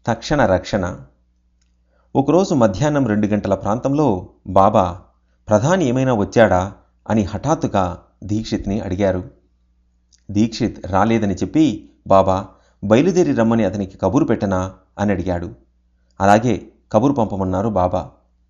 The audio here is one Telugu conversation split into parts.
తక్షణ రక్షణ. ఒకరోజు మధ్యాహ్నం 2 గంటల ప్రాంతంలో బాబా ప్రధాని ఏమైనా వచ్చాడా అని హఠాత్తుగా దీక్షిత్ని అడిగారు. దీక్షిత్ రాలేదని చెప్పి, బాబా బయలుదేరి రమ్మని అతనికి కబురు పెట్టనా అని అడిగాడు. అలాగే కబురు పంపమన్నారు బాబా.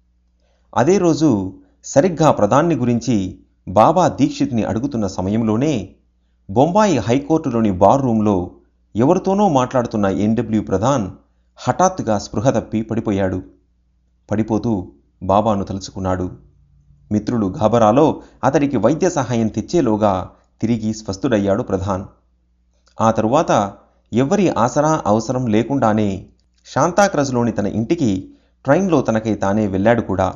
అదే రోజు సరిగ్గా ప్రధాని గురించి బాబా దీక్షిత్ని అడుగుతున్న సమయంలోనే బొంబాయి హైకోర్టులోని బార్ రూంలో ఎవరితోనో మాట్లాడుతున్న ఎన్డబ్ల్యూ ప్రధాన్ హఠాత్తుగా స్పృహ తప్పి పడిపోయాడు. పడిపోతూ బాబాను తలుచుకున్నాడు. మిత్రులు గాబరాలో అతడికి వైద్య సహాయం తెచ్చేలోగా తిరిగి స్వస్థుడయ్యాడు ప్రధాన్. ఆ తరువాత ఎవ్వరి ఆసరా అవసరం లేకుండానే శాంతాక్రజ్లోని తన ఇంటికి ట్రైన్లో తనకై తానే వెళ్ళాడు కూడా.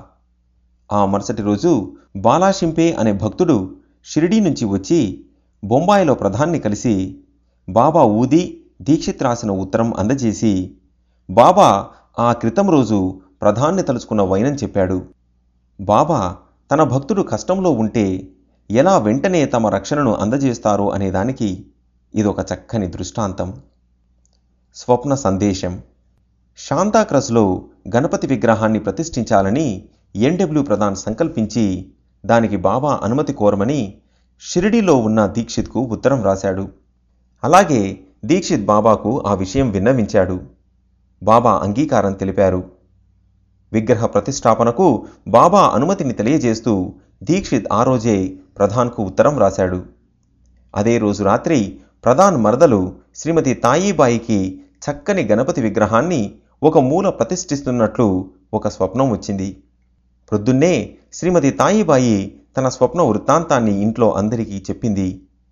ఆ మరుసటి రోజు బాలాషింపే అనే భక్తుడు షిరిడీ నుంచి వచ్చి బొంబాయిలో ప్రధాన్ని కలిసి బాబా ఊది దీక్షిత్ రాసిన ఉత్తరం అందజేసి బాబా ఆ క్రితం రోజు ప్రధాన్ని తలుచుకున్న వైనం చెప్పాడు. బాబా తన భక్తుడు కష్టంలో ఉంటే ఎలా వెంటనే తమ రక్షణను అందజేస్తారో అనేదానికి ఇదొక చక్కని దృష్టాంతం. స్వప్న సందేశం. శాంతాక్రజ్లో గణపతి విగ్రహాన్ని ప్రతిష్ఠించాలని ఎన్డబ్ల్యూ ప్రధాన్ సంకల్పించి దానికి బాబా అనుమతి కోరమని షిరిడీలో ఉన్న దీక్షిత్కు ఉత్తరం రాశాడు. అలాగే దీక్షిత్ బాబాకు ఆ విషయం విన్నవించాడు. బాబా అంగీకారం తెలిపారు. విగ్రహ ప్రతిష్టాపనకు బాబా అనుమతిని తెలియజేస్తూ దీక్షిత్ ఆ రోజే ప్రధాన్కు ఉత్తరం రాశాడు. అదే రోజు రాత్రి ప్రధాన్ మరదలు శ్రీమతి తాయీబాయికి చక్కని గణపతి విగ్రహాన్ని ఒక మూల ప్రతిష్ఠిస్తున్నట్లు ఒక స్వప్నం వచ్చింది. ప్రొద్దున్నే శ్రీమతి తాయీబాయి తన స్వప్న వృత్తాంతాన్ని ఇంట్లో అందరికీ చెప్పింది.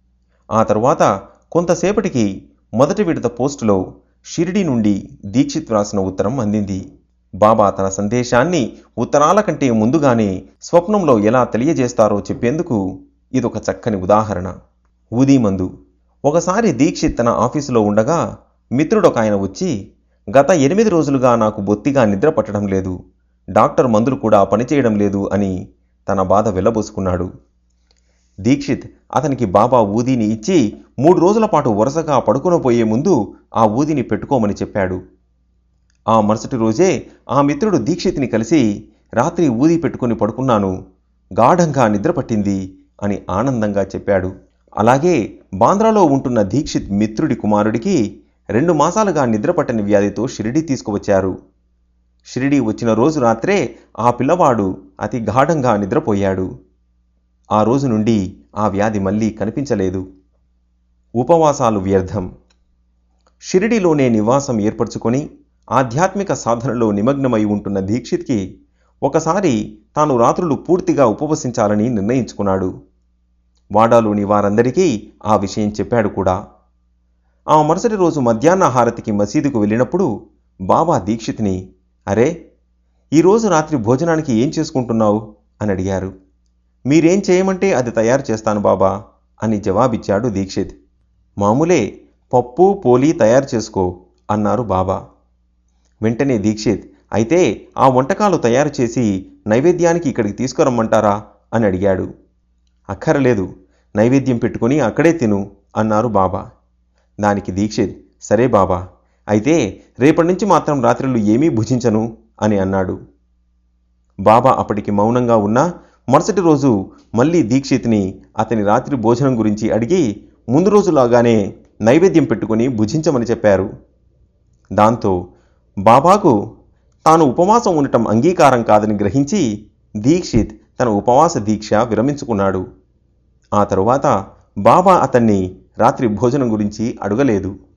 ఆ తరువాత కొంతసేపటికి మొదటి విడత పోస్టులో షిరిడీ నుండి దీక్షిత్ వ్రాసిన ఉత్తరం అందింది. బాబా తన సందేశాన్ని ఉత్తరాల కంటే ముందుగానే స్వప్నంలో ఎలా తెలియజేస్తారో చెప్పేందుకు ఇదొక చక్కని ఉదాహరణ. ఊదీమందు. ఒకసారి దీక్షిత్ తన ఆఫీసులో ఉండగా మిత్రుడొకాయన వచ్చి, గత 8 రోజులుగా నాకు బొత్తిగా నిద్ర పట్టడం లేదు, డాక్టర్ మందులు కూడా పనిచేయడం లేదు అని తన బాధ వెళ్లబోసుకున్నాడు. దీక్షిత్ అతనికి బాబా ఊదీని ఇచ్చి 3 రోజుల పాటు వరుసగా పడుకునపోయే ముందు ఆ ఊదిని పెట్టుకోమని చెప్పాడు. ఆ మరుసటి రోజే ఆ మిత్రుడు దీక్షిత్ని కలిసి, రాత్రి ఊది పెట్టుకుని పడుకున్నాను, గాఢంగా నిద్ర పట్టింది అని ఆనందంగా చెప్పాడు. అలాగే బాంద్రాలో ఉంటున్న దీక్షిత్ మిత్రుడి కుమారుడికి 2 మాసాలుగా నిద్రపట్టని వ్యాధితో షిరిడీ తీసుకువచ్చారు. షిరిడీ వచ్చిన రోజు రాత్రే ఆ పిల్లవాడు అతి గాఢంగా నిద్రపోయాడు. ఆ రోజు నుండి ఆ వ్యాధి మళ్ళీ కనిపించలేదు. ఉపవాసాలు వ్యర్థం. షిరిడీలోనే నివాసం ఏర్పరచుకొని ఆధ్యాత్మిక సాధనలో నిమగ్నమై ఉంటున్న దీక్షిత్కి ఒకసారి తాను రాత్రులు పూర్తిగా ఉపవసించాలని నిర్ణయించుకున్నాడు. వాడాలోని వారందరికీ ఆ విషయం చెప్పాడు కూడా. ఆ మరుసటి రోజు మధ్యాహ్న హారతికి మసీదుకు వెళ్ళినప్పుడు బాబా దీక్షిత్ని, అరే, ఈరోజు రాత్రి భోజనానికి ఏం చేసుకుంటున్నావు అని అడిగారు. మీరేం చేయమంటే అది తయారు చేస్తాను బాబా అని జవాబిచ్చాడు దీక్షిత్. మామూలే, పప్పు పోలి తయారు చేసుకో అన్నారు బాబా. వెంటనే దీక్షిత్, అయితే ఆ వంటకాలు తయారు చేసి నైవేద్యానికి ఇక్కడికి తీసుకురమ్మంటారా అని అడిగాడు. అక్కరలేదు, నైవేద్యం పెట్టుకుని అక్కడే తిను అన్నారు బాబా. దానికి దీక్షిత్, సరే బాబా, అయితే రేపటి నుంచి మాత్రం రాత్రులు ఏమీ భుజించను అని అన్నాడు. బాబా అప్పటికి మౌనంగా ఉన్నా మరుసటి రోజు మళ్ళీ దీక్షిత్ని అతని రాత్రి భోజనం గురించి అడిగి ముందు రోజులాగానే నైవేద్యం పెట్టుకుని భుజించమని చెప్పారు. దాంతో బాబాకు తాను ఉపవాసం ఉండటం అంగీకారం కాదని గ్రహించి దీక్షిత్ తన ఉపవాస దీక్ష విరమించుకున్నాడు. ఆ తరువాత బాబా అతన్ని రాత్రి భోజనం గురించి అడగలేదు.